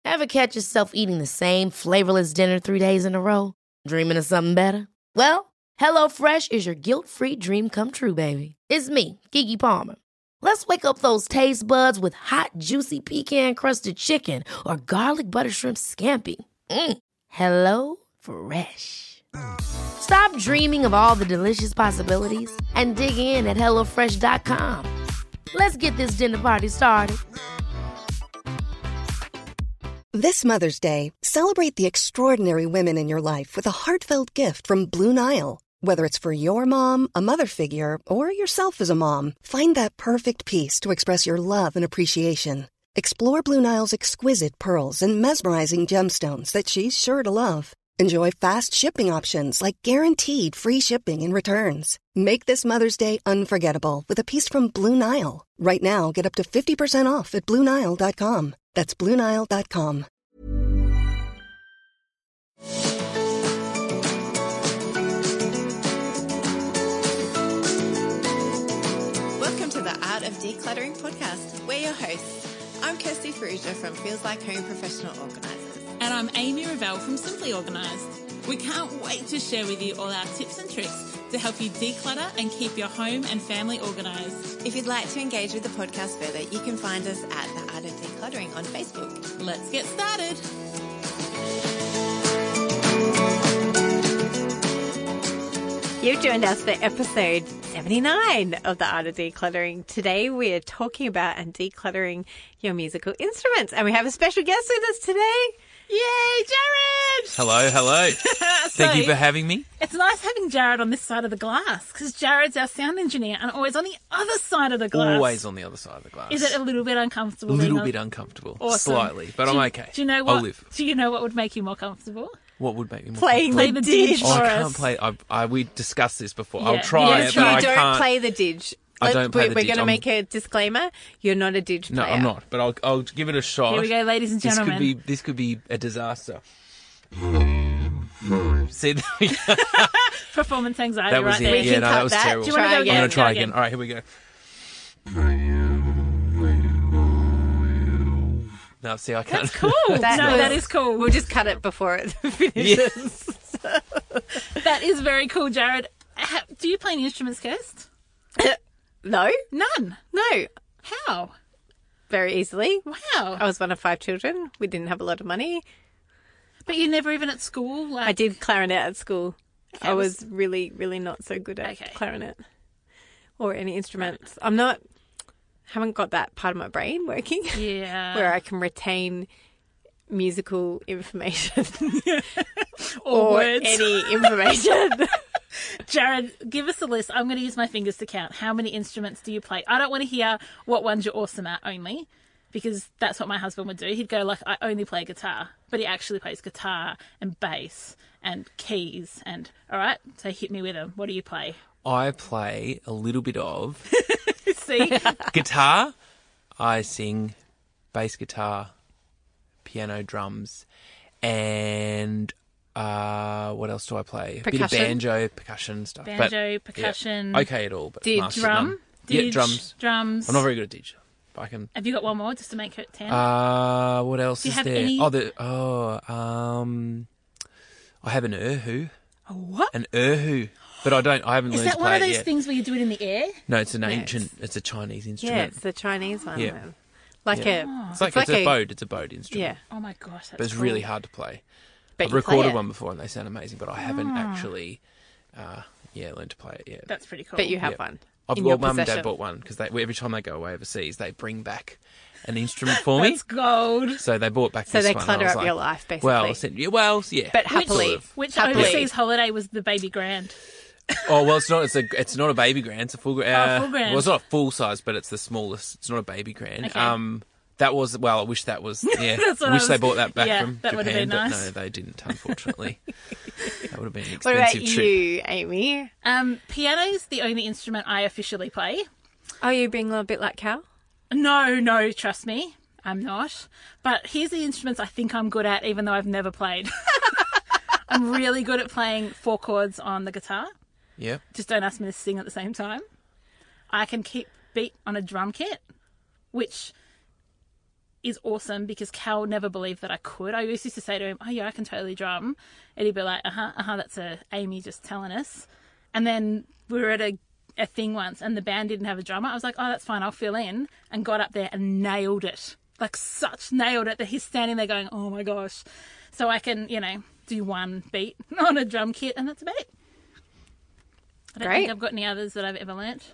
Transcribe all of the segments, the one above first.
Ever catch yourself eating the same flavorless dinner 3 days in a row? Dreaming of something better? Well, HelloFresh is your guilt-free dream come true, baby. It's me, Keke Palmer. Let's wake up those taste buds with hot, juicy pecan-crusted chicken or garlic butter shrimp scampi. Hello Fresh. Stop dreaming of all the delicious possibilities and dig in at HelloFresh.com. Let's get this dinner party started. This Mother's Day, celebrate the extraordinary women in your life with a heartfelt gift from Blue Nile. Whether it's for your mom, a mother figure, or yourself as a mom, find that perfect piece to express your love and appreciation. Explore Blue Nile's exquisite pearls and mesmerizing gemstones that she's sure to love. Enjoy fast shipping options like guaranteed free shipping and returns. Make this Mother's Day unforgettable with a piece from Blue Nile. Right now, get up to 50% off at BlueNile.com. That's BlueNile.com. Welcome to the Art of Decluttering podcast. We're your hosts. I'm Kirsty Ferrugia from Feels Like Home Professional Organisers. And I'm Amy Revell from Simply Organised. We can't wait to share with you all our tips and tricks to help you declutter and keep your home and family organised. If you'd like to engage with the podcast further, you can find us at The Art of Decluttering on Facebook. Let's get started. You've joined us for episode 79 of The Art of Decluttering. Today we're talking about and decluttering your musical instruments. And we have a special guest with us today. Yay, Jared! Hello. Thank you for having me. It's nice having Jared on this side of the glass because Jared's our sound engineer and always on the other side of the glass. Always on the other side of the glass. Is it a little bit uncomfortable? A little bit uncomfortable. Awesome. Slightly, but I'm okay. Do you know what? I'll live. Do you know what would make you more comfortable? What would make me more Playing Play the didge Oh, for I us. can't play. We discussed this before. Yeah. I'll try Yeah, it, you but I You don't can't. play the didge. I don't play the We're didge. going to I'm- make a disclaimer. You're not a didge No, player. I'm not. But I'll give it a shot. Here we go, ladies and gentlemen. This could be a disaster. See, Performance anxiety that was right it. there. We Yeah, can no, cut that was that. terrible. Do you wanna Try go again. I'm going to try Go again. again. All right, here we go. No, see, I can't. That's cool. That that is cool. We'll just cut it before it finishes. That is very cool, Jared. Do you play any instruments, Kirst? No, None. no. How? Very easily. Wow. I was one of 5 children. We didn't have a lot of money. But you're never even at school? Like... I did clarinet at school. Okay, I was really, really not so good at Okay. clarinet or any instruments. Haven't got that part of my brain working Yeah. where I can retain musical information Or words. any information. Jared, give us a list. I'm going to use my fingers to count. How many instruments do you play? I don't want to hear what ones you're awesome at only, because that's what my husband would do. He'd go like, I only play guitar, but he actually plays guitar and bass and keys and, all right, so hit me with them. What do you play? I play a little bit of See? guitar. I sing bass guitar, piano, drums, and what else do I play? A bit of Percussion? banjo, percussion stuff. Banjo, But, percussion. yeah, okay at all, but Didge. mastered none. Drum? Yeah, Didge, drums. Drums. I'm not very good at didge. But I can. Have you got one more just to make it 10? What else Do you is have there? any- I have an erhu. A what? An erhu. But I haven't Is learned that to one play of it those yet. things where you do it in the air? No, it's an Yeah, ancient. It's a Chinese Yeah, instrument. it's the Chinese one. Yeah. then. Like Yeah. a... It's like a bowed. It's a bowed instrument. Yeah. Oh my gosh, that's But it's cool. really hard to play. But I've you play recorded it. one before and they sound amazing, but I haven't actually, learned to play it yet. That's pretty cool. But you have Yeah. one. I've in your Mum and Dad possession. bought one because every time they go away overseas, they bring back an instrument for me. That's gold. So they bought back So this they one. clutter I was up your like, life, basically. Well, yeah. But happily. Sort of. Which Happily. overseas holiday was the baby grand? Oh well, it's not. It's not a baby grand. It's a full grand. full grand. Well, it's not full size, but it's the smallest. It's not a baby grand. Okay. That was. Well, I wish that was. Yeah. That's what I wish I they was- bought that back yeah, from that Japan, would've been but nice. no, they didn't. Unfortunately, that would have been an What about expensive trip. you, Amy? Piano's the only instrument I officially play. Are you being a little bit like Cal? No, trust me, I'm not. But here's the instruments I think I'm good at, even though I've never played. I'm really good at playing 4 chords on the guitar. Yeah. Just don't ask me to sing at the same time. I can keep beat on a drum kit, which is awesome because Cal never believed that I could. I used to say to him, oh, yeah, I can totally drum. And he'd be like, that's Amy just telling us. And then we were at a thing once and the band didn't have a drummer. I was like, oh, that's fine, I'll fill in. And got up there and nailed it. Like, nailed it that he's standing there going, oh, my gosh. So I can, do one beat on a drum kit and that's about it. I don't think I've got any others that I've ever learnt.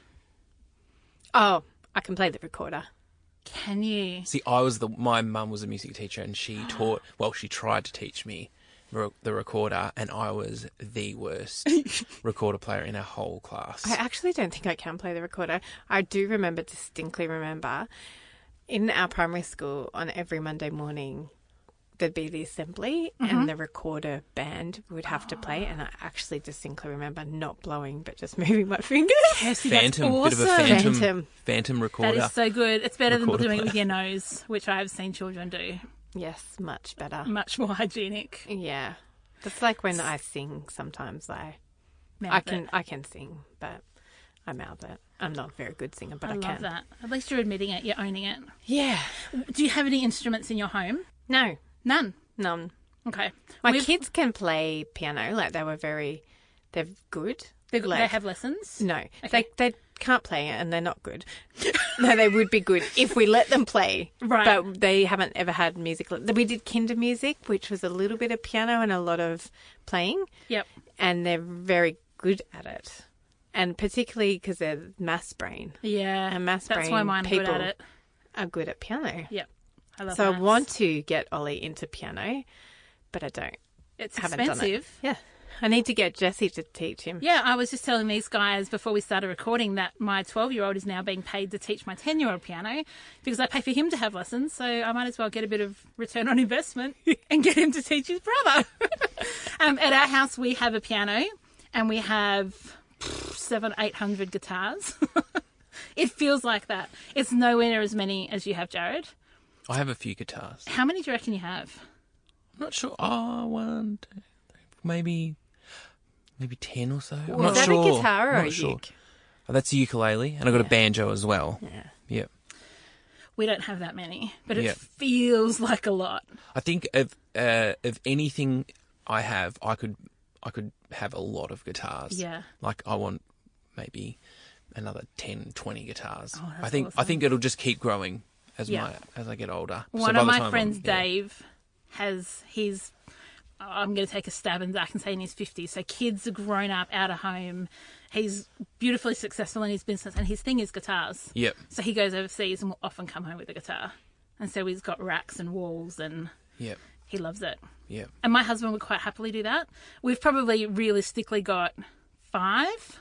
Oh, I can play the recorder. Can you? See, my mum was a music teacher and she she tried to teach me the recorder, and I was the worst recorder player in our whole class. I actually don't think I can play the recorder. I do distinctly remember, in our primary school on every Monday morning, there'd be the assembly and the recorder band would have to play, and I actually distinctly remember not blowing but just moving my fingers. Kirsty, Phantom, that's awesome. bit of a phantom recorder. That is so good. It's better than Recorder doing it player. with your nose, which I have seen children do. Yes, much better. Much more hygienic. Yeah. That's like when I sing sometimes. I can sing, but I mouth it. I'm not a very good singer, but I can. love that. At least you're admitting it. You're owning it. Yeah. Do you have any instruments in your home? No. None. None. Okay. My kids can play piano. Like, they're good. They Like, have lessons? No. Okay. They can't play and they're not good. No, they would be good if we let them play. Right. But they haven't ever had music. We did kinder music, which was a little bit of piano and a lot of playing. Yep. And they're very good at it. And particularly because they're maths brain. Yeah. And maths That's brain why mine are good people at it. are good at piano. Yep. I love So maths. I want to get Ollie into piano, but I don't. It's haven't done it. expensive. Yeah. I need to get Jessie to teach him. Yeah, I was just telling these guys before we started recording that my 12-year-old is now being paid to teach my 10-year-old piano because I pay for him to have lessons, so I might as well get a bit of return on investment and get him to teach his brother. At our house, we have a piano and we have 700-800 guitars. It feels like that. It's nowhere near as many as you have, Jared. I have a few guitars. How many do you reckon you have? I'm not sure. Oh, 1, 2, 3, maybe 10 or so. I'm Is not that sure. a guitar or I'm a not sure. uke? Oh, that's a ukulele, and I've got a banjo as well. Yeah. Yep. We don't have that many, but it Yeah. feels like a lot. I think of anything I have, I could have a lot of guitars. Yeah. Like I want maybe another 10, 20 guitars. Oh, that's I think awesome. it'll just keep growing as Yeah. as I get older. One by of the my time friends, I'm Dave, I'm going to take a stab and Zach and say in his 50s. So kids are grown up, out of home. He's beautifully successful in his business and his thing is guitars. Yep. So he goes overseas and will often come home with a guitar. And so he's got racks and walls and Yep. he loves it. Yep. And my husband would quite happily do that. We've probably realistically got 5.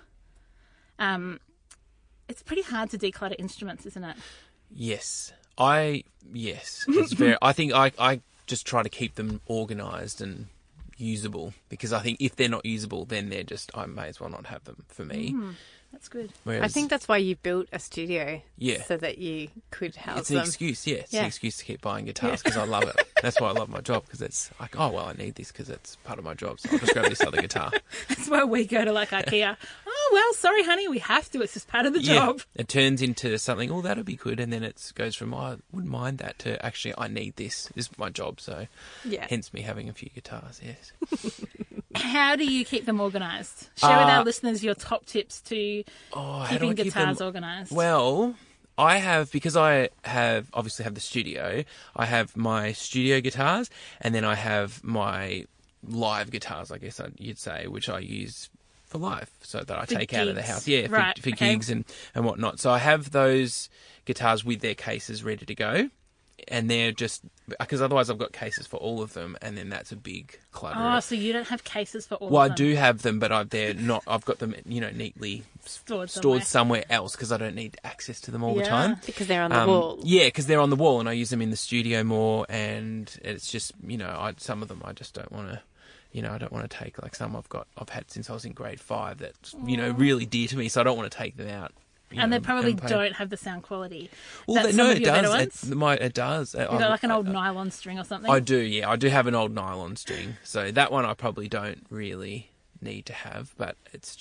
It's pretty hard to declutter instruments, isn't it? Yes. It's very. I think I just try to keep them organised and usable because I think if they're not usable, then they're just. I may as well not have them for me. That's good. Whereas, I think that's why you built a studio. Yeah. So that you could house it's an them. excuse. Yeah, it's Yeah. an excuse to keep buying guitars because I love it. That's why I love my job because it's like, oh well, I need this because it's part of my job. So I'll just grab this other guitar. That's why we go to like IKEA. Oh, well, sorry, honey, we have to. It's just part of the job. It turns into something. Oh, that'll be good, and then it goes from I wouldn't mind that to actually I need this. This is my job. So Yeah. hence me having a few guitars. Yes. How do you keep them organised? Share with our listeners your top tips to How do keeping I keep guitars them- organised. Well, I have, because I have obviously have the studio, I have my studio guitars and then I have my live guitars, I guess you'd say, which I use for live so that I take out of the gigs. house. Yeah, Right, for okay. gigs and whatnot. So I have those guitars with their cases ready to go. And they're just, because otherwise I've got cases for all of them and then that's a big clutter. Oh, so you don't have cases for all Well, of them? I do have them, but they're not. I've got them, neatly Stored somewhere else because I don't need access to them all the Yeah. time. Because they're on the wall. Yeah, because they're on the wall, and I use them in the studio more. And it's just, some of them I just don't want to. I don't want to take like some I've had since I was in grade 5 that's really dear to me, so I don't want to take them out. And they probably play. don't have the sound quality. Well, That's no, some it of your better does. ones? It does. You got like an old nylon string or something? I do, yeah. I do have an old nylon string. So that one I probably don't really need to have, but it's just,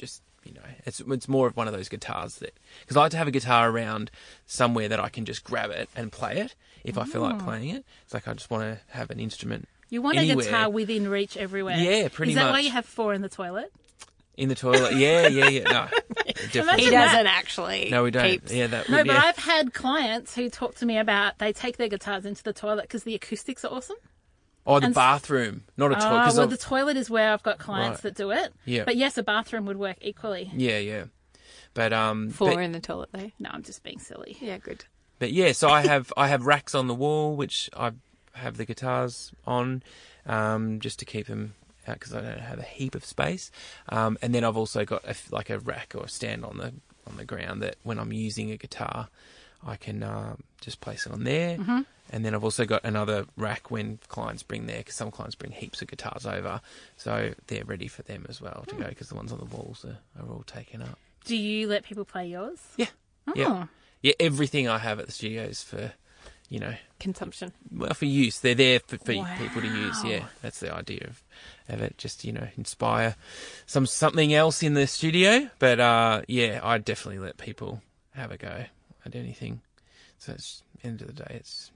it's more of one of those guitars that, because I like to have a guitar around somewhere that I can just grab it and play it if I feel like playing it. It's like I just want to have an instrument. You want anywhere. a guitar within reach everywhere. Yeah, pretty much. Is that much. why you have 4 in the toilet? In the toilet? Yeah. No, definitely. He doesn't actually. No, we don't. Keeps. Yeah, that No, would, but yeah. I've had clients who talk to me about they take their guitars into the toilet because the acoustics are awesome. Oh, the bathroom, not a toilet. Well, the toilet is where I've got clients that do it. Yeah. But yes, a bathroom would work equally. Yeah. But 4 in the toilet though. No, I'm just being silly. Yeah, good. But yeah, so I have racks on the wall which I have the guitars on, just to keep them out because I don't have a heap of space. And then I've also got a rack or a stand on the ground that when I'm using a guitar, I can just place it on there. Mm-hmm. And then I've also got another rack when clients bring because some clients bring heaps of guitars over, so they're ready for them as well to go because the ones on the walls are all taken up. Do you let people play yours? Yeah. Oh. Yeah, everything I have at the studio is for, Consumption. well, for use. They're there for people to use. Yeah, that's the idea of it. Just inspire something else in the studio. But yeah, I definitely let people have a go at anything. So it's end of the day, it's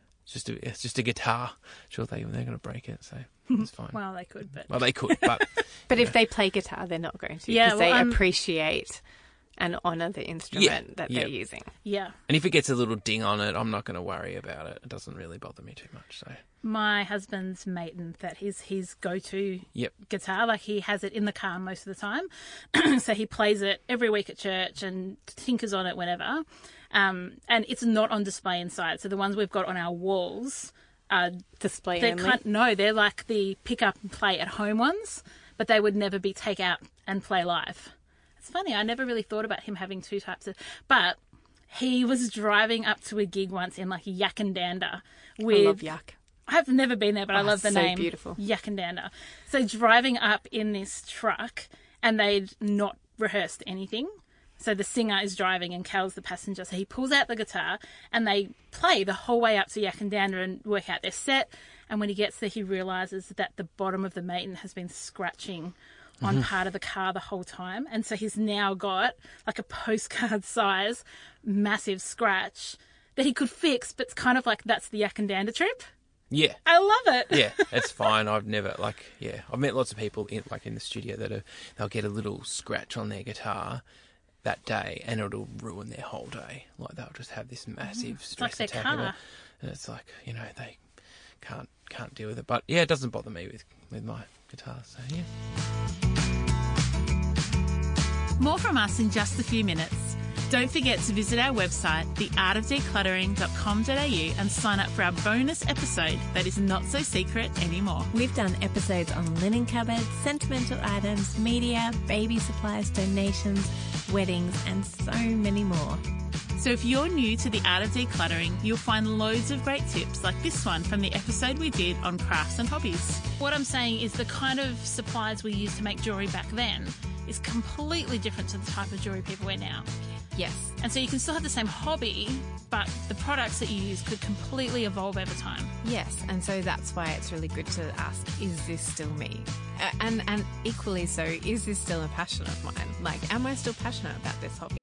it's just a guitar. Sure, they're going to break it, so it's fine. Well, they could, but Well, they could, but But if they play guitar, they're not going to. Yeah, because well, they appreciate and honour the instrument that they're using. yeah. and if it gets a little ding on it, I'm not going to worry about it. It doesn't really bother me too much. So My husband's Maiden, that is his go-to Yep. guitar. Like, he has it in the car most of the time. So he plays it every week at church and tinkers on it whenever. And it's not on display inside. So the ones we've got on our walls are Display they're only. they're like the pick up and play at home ones, but they would never be take out and play live. It's funny, I never really thought about him having 2 types of... But he was driving up to a gig once in like Yakandanda with... I love Yak. I've never been there, but I love the so name. beautiful. Yakandanda. So driving up in this truck, and they'd not rehearsed anything. So the singer is driving and Cal's the passenger. So he pulls out the guitar and they play the whole way up to Yakandanda and work out their set. And when he gets there, he realises that the bottom of the Maiden has been scratching on part of the car the whole time. And so he's now got like a postcard size massive scratch that he could fix, but it's kind of like that's the Yakandanda trip. yeah. I love it. Yeah, it's fine. I've never I've met lots of people in the studio that they'll get a little scratch on their guitar that day and it'll ruin their whole day. Like they'll just have this massive stress like their attack of car. it. And it's like, they can't deal with it. But yeah, it doesn't bother me with my guitar. So yeah. More from us in just a few minutes. Don't forget to visit our website, theartofdecluttering.com.au, and sign up for our bonus episode that is not so secret anymore. We've done episodes on linen cupboards, sentimental items, media, baby supplies, donations, weddings, and so many more. So if you're new to the art of decluttering, you'll find loads of great tips like this one from the episode we did on crafts and hobbies. What I'm saying is the kind of supplies we used to make jewellery back then is completely different to the type of jewellery people wear now. Yes. And so you can still have the same hobby, but the products that you use could completely evolve over time. Yes, and so that's why it's really good to ask, is this still me? And equally so, is this still a passion of mine? Like, am I still passionate about this hobby?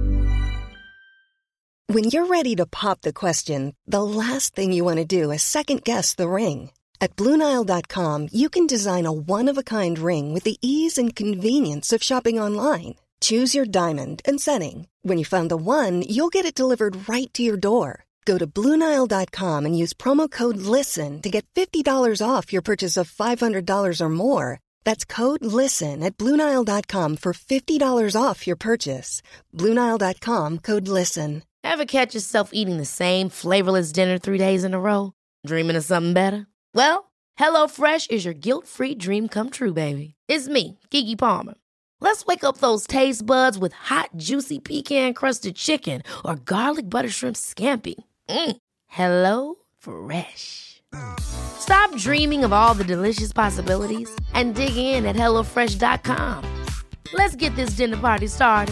When you're ready to pop the question, the last thing you want to do is second-guess the ring. At BlueNile.com, you can design a one-of-a-kind ring with the ease and convenience of shopping online. Choose your diamond and setting. When you find the one, you'll get it delivered right to your door. Go to BlueNile.com and use promo code LISTEN to get $50 off your purchase of $500 or more. That's code LISTEN at BlueNile.com for $50 off your purchase. BlueNile.com, code LISTEN. Ever catch yourself eating the same flavorless dinner 3 days in a row? Dreaming of something better? Well, HelloFresh is your guilt-free dream come true, baby. It's me, Keke Palmer. Let's wake up those taste buds with hot, juicy pecan-crusted chicken or garlic butter shrimp scampi. Hello Fresh. Stop dreaming of all the delicious possibilities and dig in at HelloFresh.com. Let's get this dinner party started.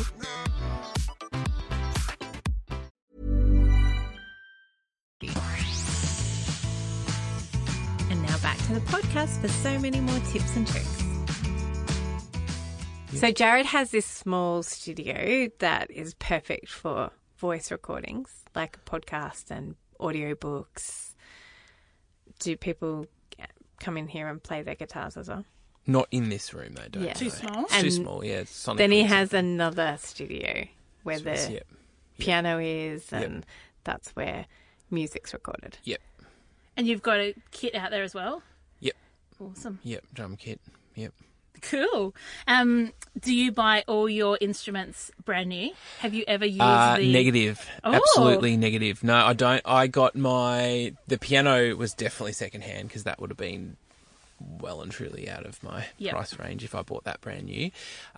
And now back to the podcast for so many more tips and tricks. So Jared has this small studio that is perfect for voice recordings, like a podcast and audiobooks. Do people come in here and play their guitars as well? Not in this room, they don't. Yeah. no. Too small? It's too And small, yeah. It's sonically Then he it's- has another studio where the Yep. piano is, and that's where music's recorded. Yep. And you've got a kit out there as well? Yep. Awesome. Yep. Drum kit. Yep. Cool. Do you buy all your instruments brand new? Have you ever used the... Negative. Oh. Absolutely negative. No, I don't. I got the piano was definitely secondhand because that would have been well and truly out of my Yep. price range if I bought that brand new.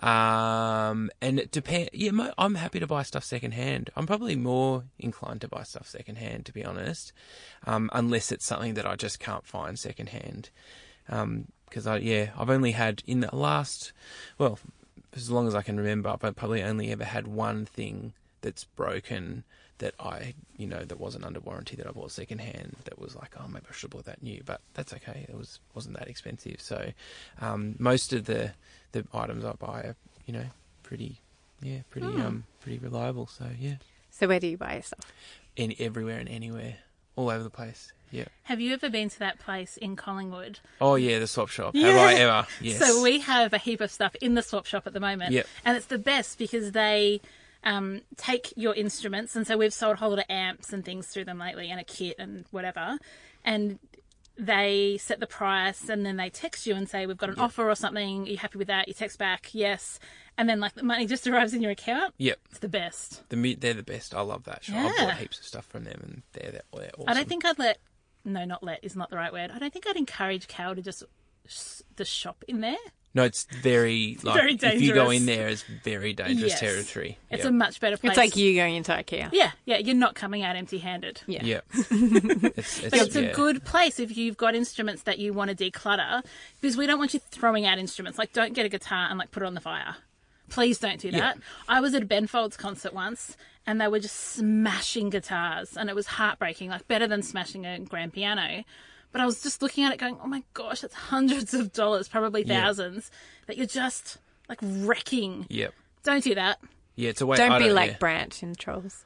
And it depends. Yeah, I'm happy to buy stuff secondhand. I'm probably more inclined to buy stuff secondhand, to be honest, unless it's something that I just can't find secondhand. Because I've only had in the last, well, as long as I can remember, I've probably only ever had one thing that's broken that that wasn't under warranty that I bought secondhand. That was like, oh, maybe I should have bought that new, but that's okay. It wasn't that expensive. So, most of the items I buy are, pretty reliable. So yeah, So where do you buy your stuff? everywhere and anywhere, all over the place. Yeah. Have you ever been to that place in Collingwood? Oh yeah, the swap shop. Yeah. Have I ever? Yes. So we have a heap of stuff in the swap shop at the moment. Yep. And it's the best because they take your instruments. And so we've sold a whole lot of amps and things through them lately and a kit and whatever. And they set the price and then they text you and say, we've got an offer or something. Are you happy with that? You text back, yes. And then the money just arrives in your account. Yep. It's the best. They're the best. I love that shop. I've Yeah. bought heaps of stuff from them and they're awesome. I don't think I'd not let is not the right word. I don't think I'd encourage Cal to just shop in there. No, it's very Very if you go dangerous. in there, it's very dangerous Yes. territory. It's Yep. a much better place. It's like you going into IKEA. Yeah, you're not coming out empty-handed. Yeah. Yep. it's But it's a good place if you've got instruments that you want to declutter, because we don't want you throwing out instruments. Like, don't get a guitar and put it on the fire. Please don't do that. Yeah. I was at a Ben Folds concert once, and they were just smashing guitars, and it was heartbreaking. Better than smashing a grand piano. But I was just looking at it, going, "Oh my gosh, it's hundreds of dollars, probably thousands, that you're just wrecking." Yep. Don't do that. Yeah, it's a way. Don't be like yeah. Branch in Trolls.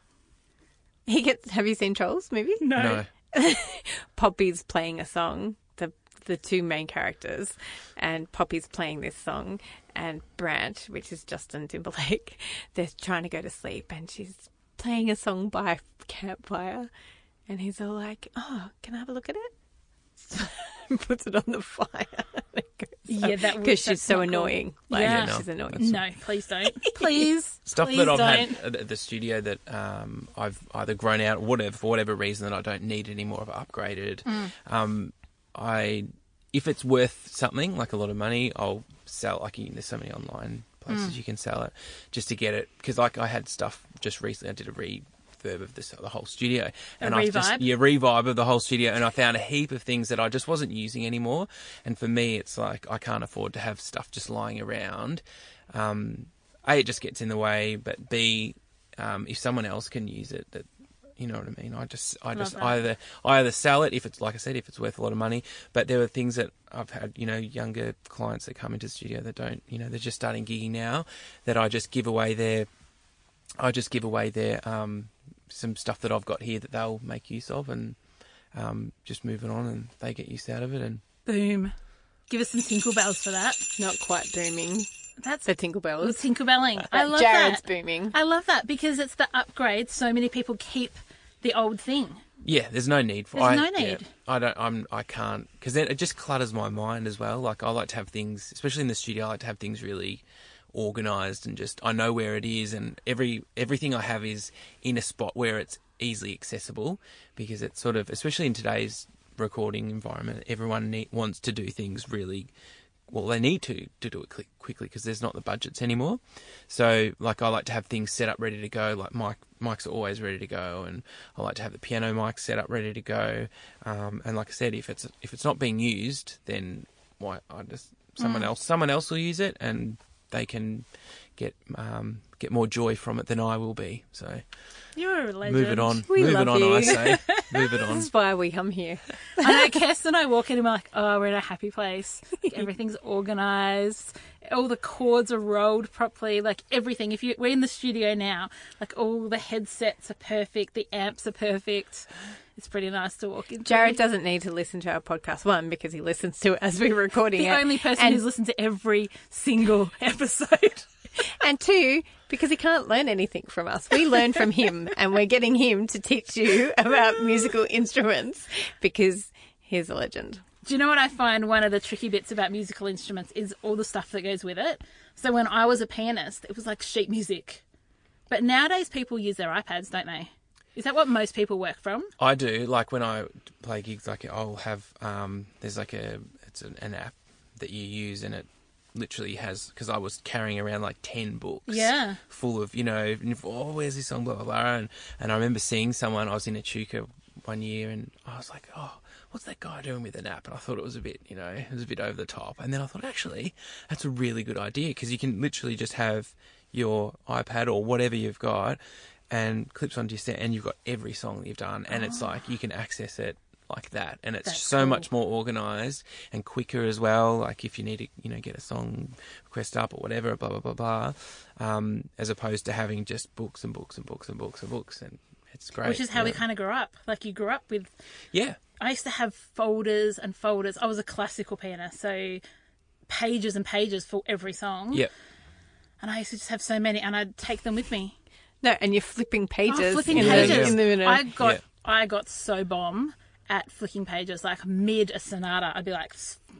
Have you seen Trolls movie? No. Poppy's playing a song, the two main characters, and Poppy's playing this song, and Branch, which is Justin Timberlake, they're trying to go to sleep, and she's playing a song by campfire, and he's all like, "Oh, can I have a look at it?" Puts it on the fire. Yeah, because she's that's so not cool. annoying. Yeah. She's annoying. No, please don't. Please. Stuff please that I've don't. had at the studio that I've either grown out or for whatever reason that I don't need anymore, I've upgraded. If it's worth something, like a lot of money, I'll sell. There's so many online places you can sell it just to get it. Because I had stuff just recently. I did a refurb of the whole studio, and I just revibe of the whole studio, and I found a heap of things that I just wasn't using anymore. And for me, it's like I can't afford to have stuff just lying around. A, it just gets in the way, but B, if someone else can use it, that. You know what I mean? I just that. either sell it if it's, like I said, if it's worth a lot of money. But there are things that I've had, younger clients that come into the studio that don't, they're just starting gigging now, that I just give away their some stuff that I've got here that they'll make use of, and just move it on, and they get use out of it. And Boom. Give us some tinkle bells for that. Not quite booming. That's The Tinkle Bells. the tinkle-belling. I love Jared's that. booming. I love that because it's the upgrade. So many people keep the old thing. yeah, there's no need for. There's no need. I can't, because then it just clutters my mind as well. Like, I like to have things, especially in the studio, I like to have things really organised, and just I know where it is, and everything I have is in a spot where it's easily accessible, because it's sort of, especially in today's recording environment, everyone wants to do things really. Well, they need to do it quickly because there's not the budgets anymore. So, I like to have things set up ready to go. Like mics are always ready to go, and I like to have the piano mic set up ready to go. And like I said, if it's not being used, then someone else will use it, and they can get more joy from it than I will be. So You're a legend. move it on. We move love it on, you. I say. Move it on. This is why we come here. I know Kirsten and I walk in and we're like, oh, we're in a happy place. Like, everything's organised. All the chords are rolled properly. Like everything. We're in the studio now. Like all the headsets are perfect. The amps are perfect. It's pretty nice to walk into. Jared doesn't need to listen to our podcast, one, because he listens to it as we're recording the it. only person who's listened to every single episode. And two, because he can't learn anything from us. We learn from him, and we're getting him to teach you about musical instruments because he's a legend. Do you know what I find one of the tricky bits about musical instruments is all the stuff that goes with it? So when I was a pianist, it was like sheet music. But nowadays people use their iPads, don't they? Is that what most people work from? I do. Like when I play gigs, like I'll have there's like an app that you use, and it literally has, because I was carrying around like 10 books full of, where's this song, blah blah blah, and I remember seeing someone. I was in Echuca one year, and I was like, oh, what's that guy doing with an app? And I thought it was a bit, it was a bit over the top. And then I thought, actually, that's a really good idea, because you can literally just have your iPad or whatever you've got and clips onto your stand, and you've got every song that you've done, and it's like you can access it like that, and it's That's so cool. much more organised and quicker as well. Like if you need to, get a song request up or whatever, blah blah blah blah, as opposed to having just books and books and books and books and books, and it's great. Which is how we kind of grew up. Like you grew up with. Yeah. I used to have folders and folders. I was a classical pianist, so pages and pages for every song. Yep. And I used to just have so many, and I'd take them with me. No, and you're flipping pages. Flipping in pages. The minute. I got so bomb at flicking pages. Like mid a sonata, I'd be like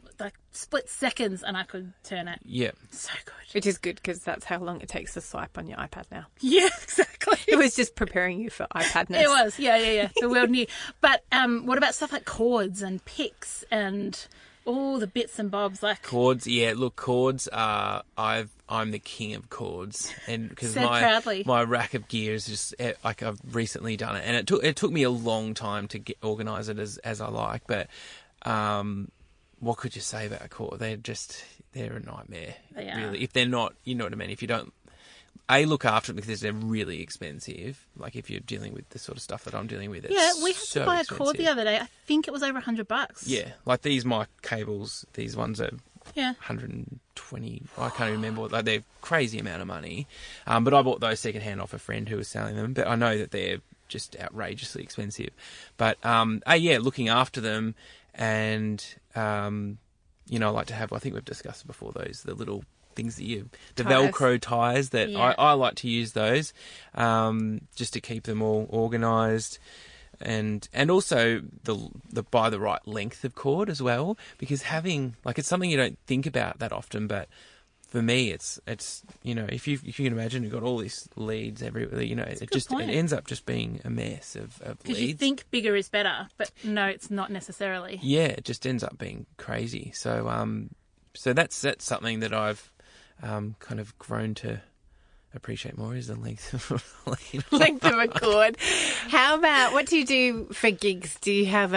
split seconds, and I could turn it. Yeah. So good. Which is good, because that's how long it takes to swipe on your iPad now. Yeah, exactly. It was just preparing you for iPadness. It was. Yeah. The world knew. But what about stuff like chords and picks and all the bits and bobs? Like Chords, yeah. Look, chords are. I'm the king of chords, and because Said proudly. my rack of gear is just like I've recently done it, and it took me a long time to organise it as I like. But what could you say about a chord? They're a nightmare. They are. Really, if they're not, you know what I mean. If you don't. Look after them, because they're really expensive. Like if you're dealing with the sort of stuff that I'm dealing with, it's we had so to buy expensive. a cord the other day. I think it was over $100. Yeah, like these mic cables, these ones are Yeah. 120. I can't remember. Like they're crazy amount of money. But I bought those secondhand off a friend who was selling them. But I know that they're just outrageously expensive. But looking after them, and I like to have. I think we've discussed it before. The little things that the Ties. Velcro ties that Yeah. I like to use those, just to keep them all organised. And also the by the right length of cord as well, because having it's something you don't think about that often, but for me it's if you can imagine you've got all these leads everywhere, it point. ends up just being a mess of Because leads. you think bigger is better, but no, it's not necessarily. Yeah, it just ends up being crazy. So that's something that I've kind of grown to appreciate more, is the length of Length of a cord. How about, what do you do for gigs? Do you have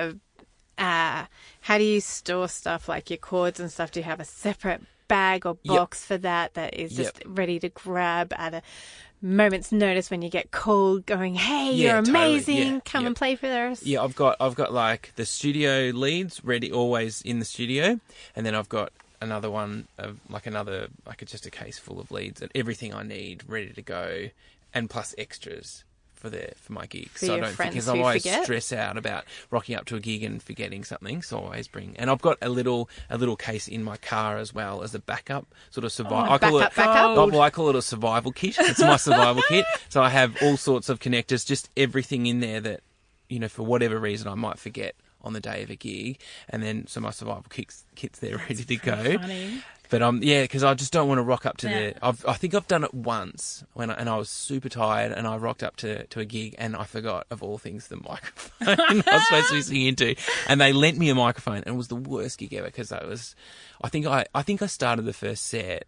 how do you store stuff like your cords and stuff? Do you have a separate bag or box for that is just ready to grab at a moment's notice when you get called, going, hey, Yeah, you're totally. amazing, Yeah, come yeah. and play for us? Yeah, I've got like the studio leads ready, always in the studio, and then I've got another one of just a case full of leads and everything I need ready to go, and plus extras for my gigs. For so I your don't friends because I who always forget? stress out about rocking up to a gig and forgetting something. So I always bring, and I've got a little case in my car as well as a backup sort of survival. I call backup? I call it a survival kit. It's my survival kit. So I have all sorts of connectors, just everything in there that for whatever reason I might forget on the day of a gig, and then so my survival kit's there ready to go. Funny. But because I just don't want to rock up to Yeah. I think I've done it once and I was super tired, and I rocked up to a gig, and I forgot, of all things, the microphone I was supposed to be singing into, and they lent me a microphone, and it was the worst gig ever, because I think I started the first set,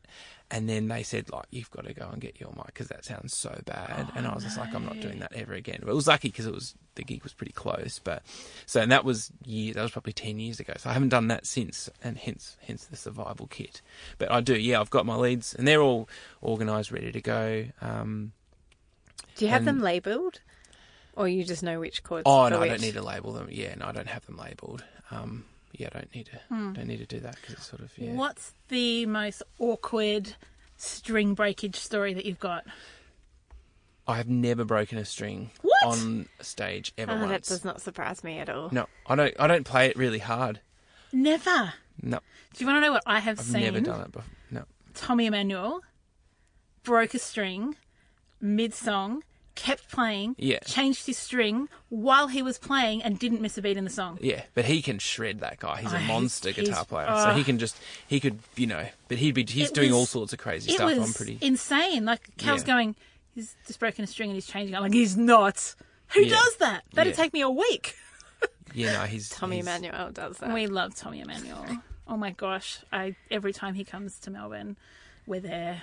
And then they said, like, you've got to go and get your mic because that sounds so bad. And I was just like, I'm not doing that ever again. But it was lucky because the gig was pretty close. And that was probably 10 years ago. So I haven't done that since, and hence the survival kit. But I do, yeah, I've got my leads and they're all organised, ready to go. Do you have them labelled? Or you just know which chords? Oh, no, I don't need to label them. Yeah, no, I don't have them labelled. Yeah, I don't need to do that because it's sort of, yeah. What's the most awkward string breakage story that you've got? I have never broken a string on stage ever once. That does not surprise me at all. No, I don't play it really hard. Never? No. Do you want to know what I've seen? I've never done it before. No. Tommy Emmanuel broke a string mid-song, kept playing, changed his string while he was playing and didn't miss a beat in the song. Yeah, but he can shred, that guy. He's a monster guitar player. So he could, but he's doing all sorts of crazy stuff. It was insane. Like, Cal's going, he's just broken a string and he's changing it. I'm like, he's not. Who does that? That'd take me a week. Yeah, no, Tommy Emmanuel does that. We love Tommy Emmanuel. Oh my gosh. Every time he comes to Melbourne, we're there.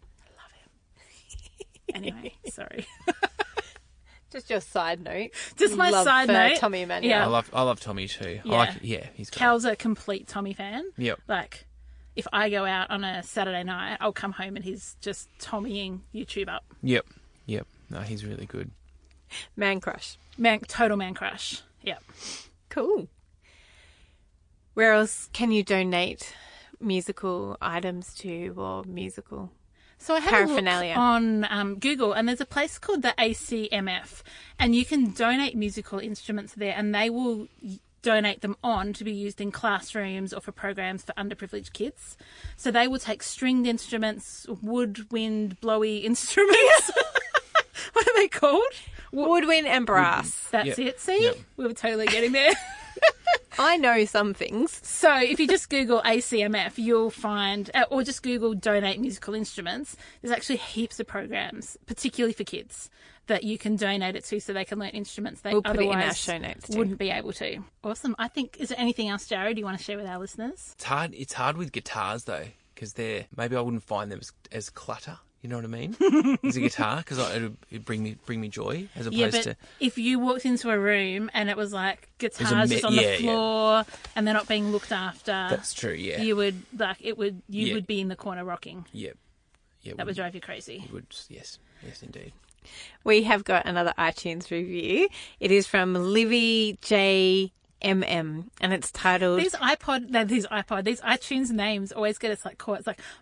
Anyway, sorry. Just your side note. Just my side note. Tommy Emmanuel. Yeah. I love Tommy too. Yeah. He's great. Cal's a complete Tommy fan. Yep. Like, if I go out on a Saturday night, I'll come home and he's just Tommying YouTube up. Yep. No, he's really good. Man crush. Total man crush. Yep. Cool. Where else can you donate musical items to, or musical? So I had a look on Google, and there's a place called the ACMF, and you can donate musical instruments there, and they will donate them on to be used in classrooms or for programs for underprivileged kids. So they will take stringed instruments, woodwind, blowy instruments. What are they called? Woodwind and brass. That's it. See? We were totally getting there. I know some things. So if you just Google ACMF, you'll find, or just Google donate musical instruments, there's actually heaps of programs, particularly for kids, that you can donate it to so they can learn instruments they we'll put otherwise it in our show notes too. Wouldn't be able to. Awesome. I think, is there anything else, Jared, you want to share with our listeners? It's hard with guitars though, because maybe I wouldn't find them as clutter. You know what I mean? As a guitar, because it'd bring me joy as opposed to. If you walked into a room and it was like guitars just on the floor and they're not being looked after, that's true. Yeah, you would would be in the corner rocking. Yep. Yeah, that would drive you crazy. It would. Yes, indeed. We have got another iTunes review. It is from Livy J. MM, and it's titled these iTunes names always get us like caught. It's like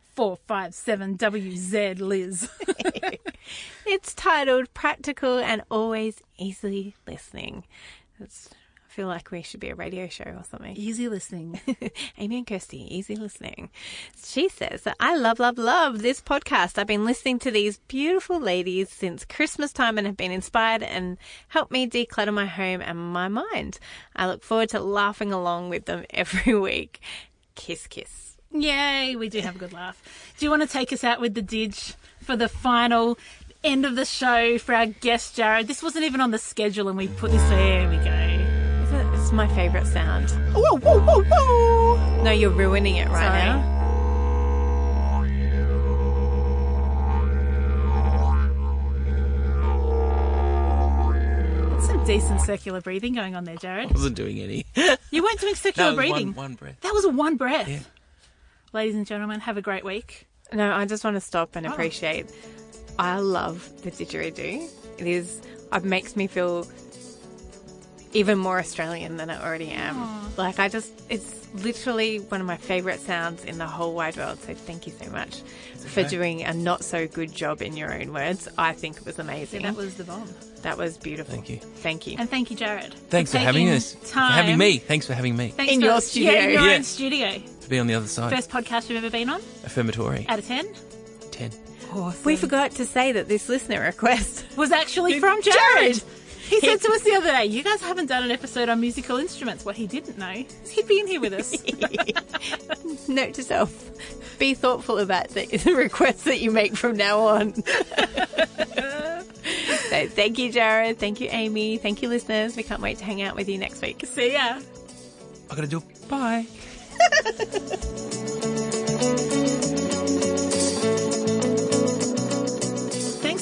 457WZ Liz. It's titled Practical and Always Easily Listening. I feel like we should be a radio show or something. Easy listening. Amy and Kirsty, easy listening. She says that I love this podcast. I've been listening to these beautiful ladies since Christmas time and have been inspired and helped me declutter my home and my mind. I look forward to laughing along with them every week. Kiss, kiss. Yay, we do have a good laugh. Do you want to take us out with the didge for the final end of the show for our guest, Jared? This wasn't even on the schedule and we put this there. We go. It's my favourite sound. Whoa, whoa, whoa, whoa. No, you're ruining it right now. That's some decent circular breathing going on there, Jared. I wasn't doing any. You weren't doing circular breathing. One breath. That was one breath. Yeah. Ladies and gentlemen, have a great week. No, I just want to stop and appreciate. I love the didgeridoo. It makes me feel even more Australian than I already am. Aww. It's literally one of my favourite sounds in the whole wide world. So thank you so much for doing a not so good job in your own words. I think it was amazing. Yeah, that was the bomb. That was beautiful. Thank you. Thank you. And thank you, Jared. Thanks for having us. For having me. Thanks for having me. In your studio. Yeah, in your own studio. To be on the other side. First podcast you've ever been on? Affirmatory. Out of 10? 10. Awesome. We forgot to say that this listener request was actually from Jared. He said to us the other day, you guys haven't done an episode on musical instruments. What he didn't know is he'd be in here with us. Note to self, be thoughtful about the requests that you make from now on. So thank you, Jared. Thank you, Amy. Thank you, listeners. We can't wait to hang out with you next week. See ya. I gotta do bye.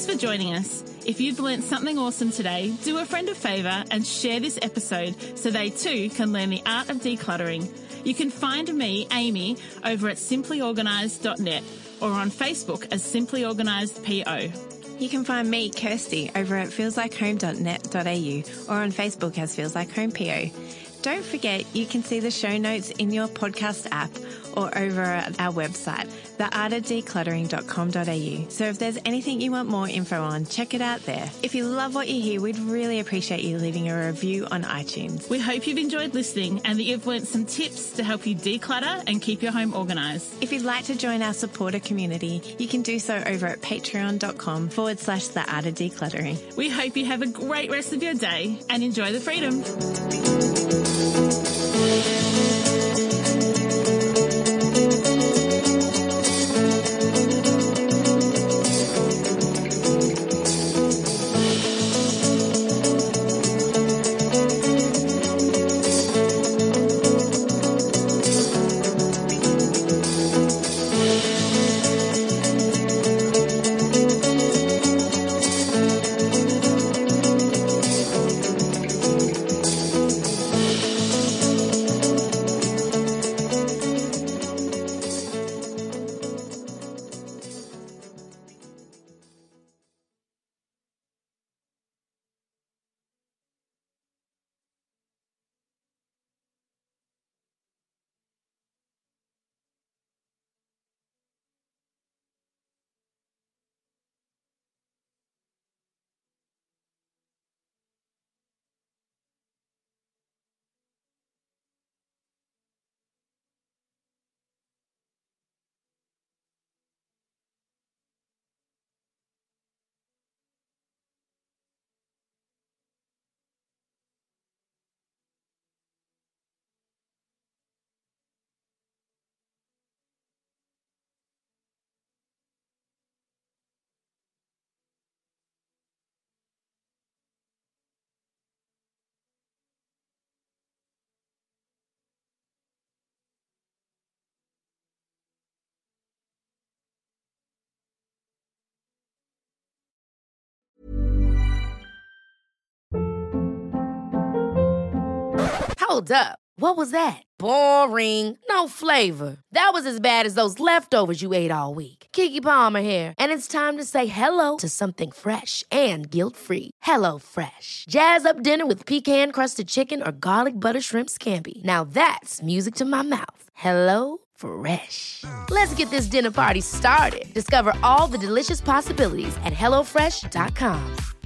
for joining us. If you've learnt something awesome today, do a friend a favour and share this episode so they too can learn the art of decluttering. You can find me, Amy, over at simplyorganised.net or on Facebook as Simply Organised PO. You can find me, Kirsty, over at feelslikehome.net.au or on Facebook as Feels Like Home PO. Don't forget, you can see the show notes in your podcast app or over at our website, theartofdecluttering.com.au. So if there's anything you want more info on, check it out there. If you love what you hear, we'd really appreciate you leaving a review on iTunes. We hope you've enjoyed listening and that you've learnt some tips to help you declutter and keep your home organised. If you'd like to join our supporter community, you can do so over at patreon.com/theartofdecluttering. We hope you have a great rest of your day and enjoy the freedom. Hold up. What was that? Boring. No flavor. That was as bad as those leftovers you ate all week. Keke Palmer here, and it's time to say hello to something fresh and guilt-free. Hello Fresh. Jazz up dinner with pecan-crusted chicken or garlic butter shrimp scampi. Now that's music to my mouth. Hello Fresh. Let's get this dinner party started. Discover all the delicious possibilities at HelloFresh.com.